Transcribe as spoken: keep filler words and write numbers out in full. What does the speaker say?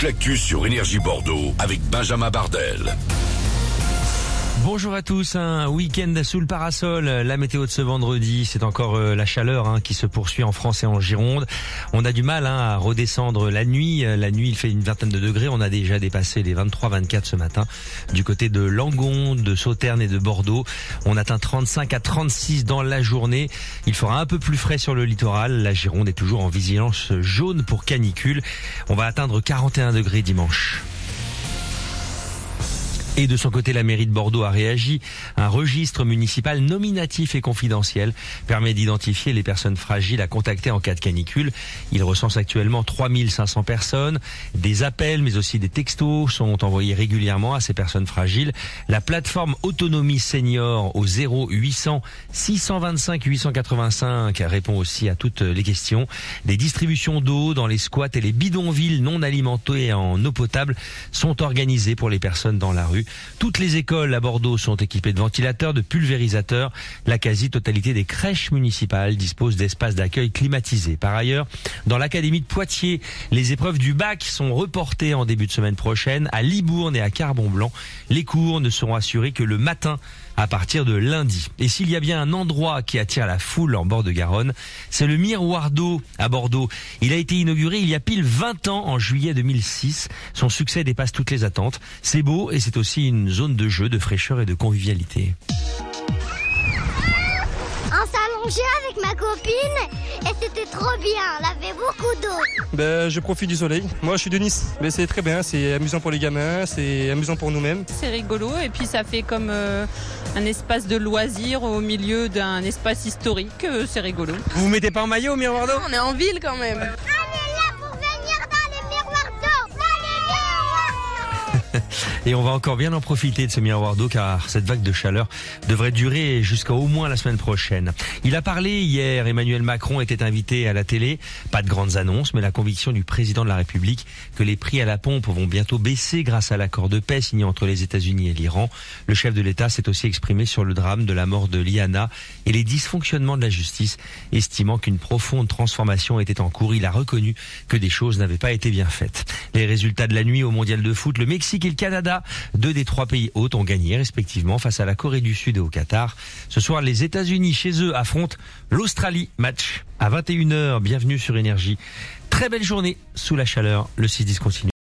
l'actu sur Énergie Bordeaux avec Benjamin Bardel. Bonjour à tous, un week-end sous le parasol. La météo de ce vendredi, c'est encore euh, la chaleur hein, qui se poursuit en France et en Gironde. On a du mal hein, à redescendre la nuit. La nuit, il fait une vingtaine de degrés. On a déjà dépassé les vingt-trois vingt-quatre ce matin. Du côté de Langon, de Sauternes et de Bordeaux, on atteint trente-cinq à trente-six dans la journée. Il fera un peu plus frais sur le littoral. La Gironde est toujours en vigilance jaune pour canicule. On va atteindre quarante et un degrés dimanche. Et de son côté, la mairie de Bordeaux a réagi. Un registre municipal nominatif et confidentiel permet d'identifier les personnes fragiles à contacter en cas de canicule. Il recense actuellement trois mille cinq cents personnes. Des appels, mais aussi des textos sont envoyés régulièrement à ces personnes fragiles. La plateforme Autonomie Senior au zéro huit cents six cent vingt-cinq huit cent quatre-vingt-cinq répond aussi à toutes les questions. Des distributions d'eau dans les squats et les bidonvilles non alimentés en eau potable sont organisées pour les personnes dans la rue. Toutes les écoles à Bordeaux sont équipées de ventilateurs, de pulvérisateurs. La quasi-totalité des crèches municipales disposent d'espaces d'accueil climatisés. Par ailleurs, dans l'académie de Poitiers, les épreuves du bac sont reportées en début de semaine prochaine. À Libourne et à Carbon-Blanc, les cours ne seront assurés que le matin à partir de lundi. Et s'il y a bien un endroit qui attire la foule en bord de Garonne, c'est le Miroir d'eau à Bordeaux. Il a été inauguré il y a pile vingt ans, en juillet deux mille six. Son succès dépasse toutes les attentes. C'est beau et c'est aussi une zone de jeu, de fraîcheur et de convivialité. On s'allongeait avec ma copine et c'était trop bien, on avait beaucoup d'eau. Ben, je profite du soleil. Moi je suis de Nice, mais c'est très bien, c'est amusant pour les gamins, c'est amusant pour nous-mêmes. C'est rigolo et puis ça fait comme euh, un espace de loisirs au milieu d'un espace historique, euh, c'est rigolo. Vous vous mettez pas en maillot au Miroir d'eau ? On est en ville quand même. Allez là pour venir dans les miroirs d'eau. Allez, Et on va encore bien en profiter de ce miroir d'eau car cette vague de chaleur devrait durer jusqu'à au moins la semaine prochaine. Il a parlé hier, Emmanuel Macron était invité à la télé. Pas de grandes annonces, mais la conviction du président de la République que les prix à la pompe vont bientôt baisser grâce à l'accord de paix signé entre les États-Unis et l'Iran. Le chef de l'État s'est aussi exprimé sur le drame de la mort de Liana et les dysfonctionnements de la justice, estimant qu'une profonde transformation était en cours. Il a reconnu que des choses n'avaient pas été bien faites. Les résultats de la nuit au Mondial de foot, le Mexique et le Canada, deux des trois pays hôtes ont gagné respectivement face à la Corée du Sud et au Qatar. Ce soir, les États-Unis chez eux affrontent l'Australie. Match à vingt et une heures. Bienvenue sur Énergie. Très belle journée sous la chaleur. Le six dix continue.